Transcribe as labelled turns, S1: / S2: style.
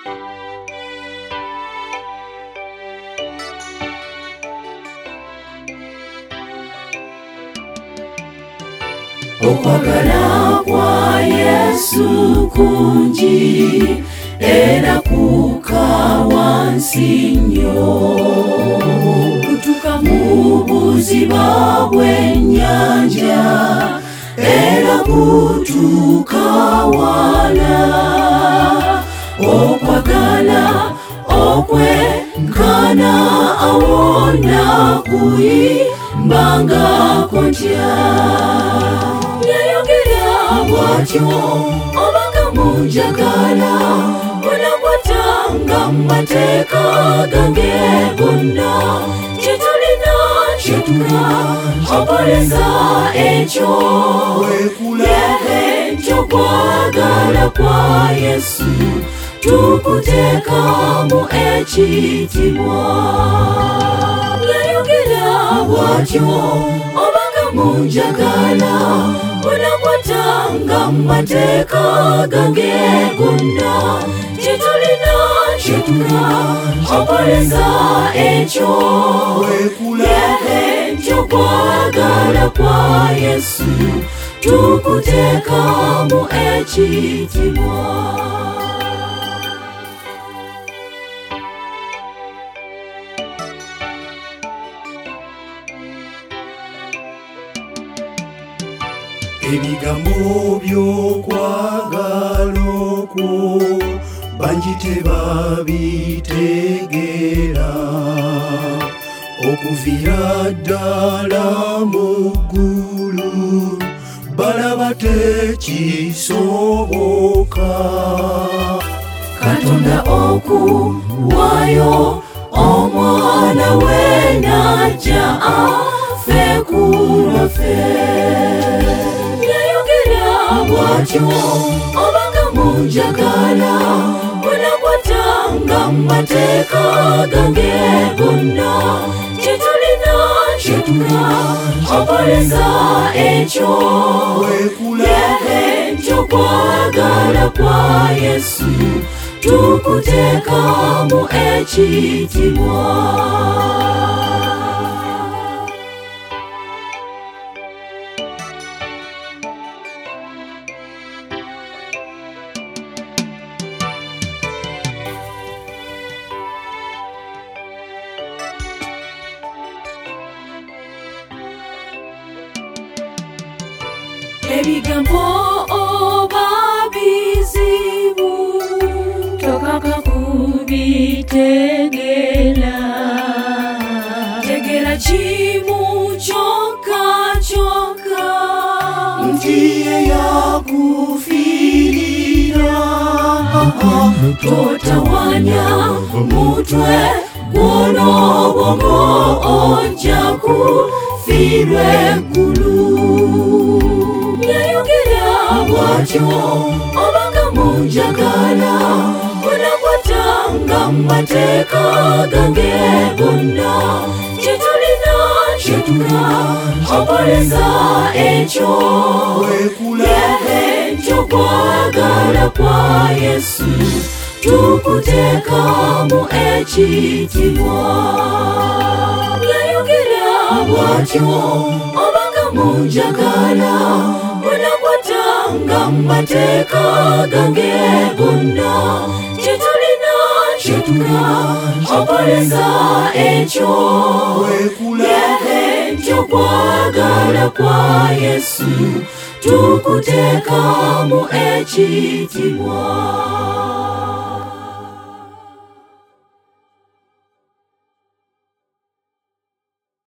S1: Okwagala kwa Yesu kungi era kukawansi nnyo, kutuuka mu buziba bw'ennyanja era kutuuka wala. Okwagala okwenkana awona kuyimbangako ntya. Bwatyo obanga munjagala munakwatanga mumateeka gange gonna, kyetulina kyetuka okoleza ekyo ky'okwagala kwa Yesu tukuteekamu ekitiibwa. Yayogera bwatyo obanga munjagala munakwatanga mumateeka gange gonna, kyetulina kyetuka okoleza ekyo ky'okwagala kwa Yesu tukuteekamu ekitiibwa.
S2: Ebigambo by'okwagala okwo bangi tebabitegeera, okuviira ddala mu ggulu balaba tekisoboka.
S1: Katonda okuwaayo omwana we n'ajja afe ku lwaffe. Bwatyo obanga munjagala munakwatanga mumateeka gange gonna, kyetulina kyetuka okoleza ekyo ky'okwagala kwa Yesu tukuteekamu ekitiibwa. Ebigambo oba bizibu tokaka kubitegeera, tegera kimu kyokka kyokka nti ye yakufiirira. Totawanya mutwe gwono obwongo ojja kufiirwa eggulu. Bwatyo obanga munjagala munakwatanga mumateeka gange gonna, kyetulina kyetuka okoleza ekyo ky'okwagala kwa Yesu tukuteekamu ekitiibwa. Yayogera bwatyo obanga munjagala munakwatanga mumateeka gange gonna, kyetulina kyetuka okoleza ekyo ky'okwagala kwa Yesu tukuteekamu ekitiibwa.